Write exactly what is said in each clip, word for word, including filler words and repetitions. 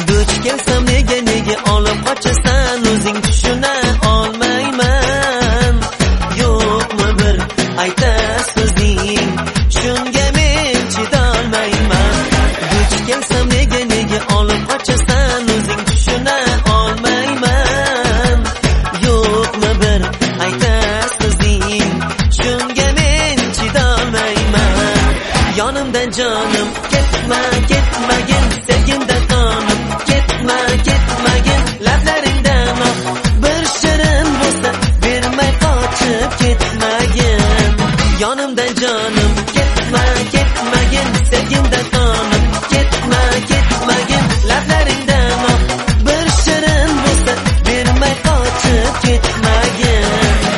duch kelsam nega nega olib qochasan o'zing tushuna olmayman. Yo'qmi bir aytar so'zing, shunga men chidolmayman. Duch kelsam nega nega olib qochasan o'zing tushuna olmayman. Yo'qmi bir aytar so'zing, shunga men chidolmayman. Yonimdan jonim ketma ketmagin, sevgimdan qonib ketma ketmagin, lablaringdan oh bir shirin bo'lsa bermay qochib ketmagin. Yonimdan jonim ketma ketmagin, sevgimdan qonib ketma ketmagin, lablaringdan oh bir shirin bo'lsa bermay qochib ketmagin.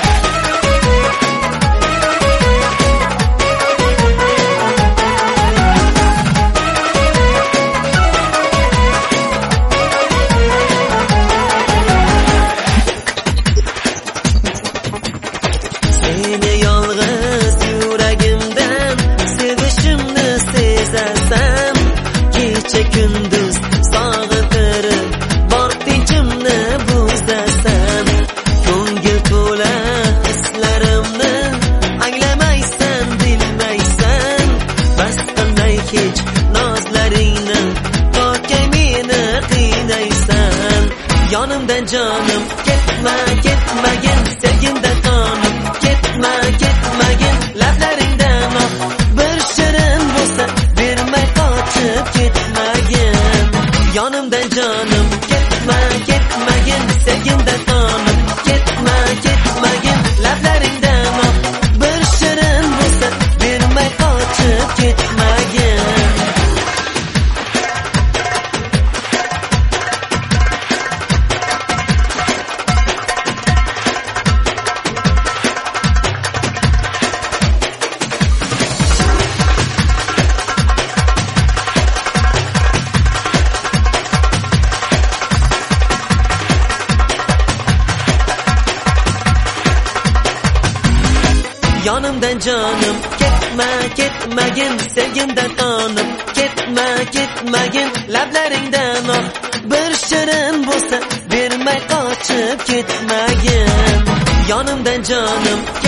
Seni yolg'iz yuragimdan sevishimni sezasan, kecha kunduz sog'intirib bor tinchimni buzasan. Ko'ngil to'la hislarimni anglamaysan, bilmaysan. Bas qilmay hech nozlaringni, to'kay meni qiynaysan. Yonimdan jonim ketma ketmagin, sevgimdan qonib ketma ketmagin, lablaringdan oh bir shirin bo'lsa bermay qochib ketmagin. Yonimdan jonim ketma ketmagin, sevgimdan qonib ketma ketmagin, lablaringdan oh bir shirin bo'lsa bermay qochib ketmagin. Yonimdan jonim ketma ketmagin, sevgimdan qonib ketma ketmagin, lablaringdan oh bir shirin bo'lsa bermay qochib ketmagin. Yonimdan jonim